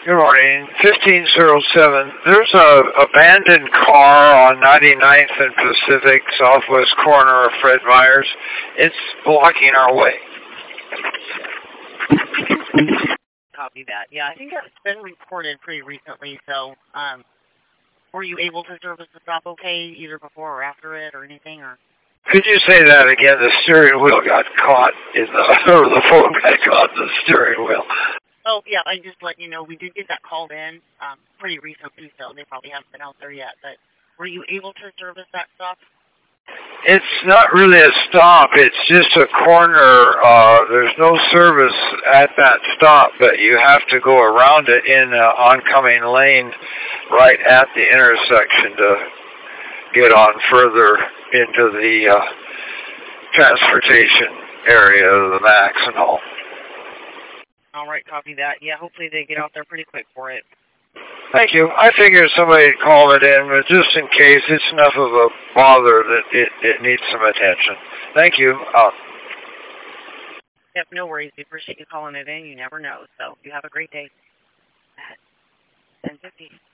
Good morning, 1507. There's a abandoned car on 99th and Pacific, southwest corner of Fred Meyers. It's blocking our way. Copy that. Yeah, I think that's been reported pretty recently, so were you able to service the stop okay, either before or after it, or anything, or? Could you say that again? The steering wheel got caught in or the phone got caught in the steering wheel. Oh, yeah, I just let you know, we did get that called in pretty recently, so they probably haven't been out there yet, but were you able to service that stop? It's not really a stop, it's just a corner. There's no service at that stop, but you have to go around it in an oncoming lane right at the intersection to get on further into the transportation area of the Max and all. All right, copy that. Yeah, hopefully they get out there pretty quick for it. Thank you. I figured somebody would call it in, but just in case, it's enough of a bother that it needs some attention. Thank you. Yep, no worries. We appreciate you calling it in. You never know. So you have a great day. 10:50.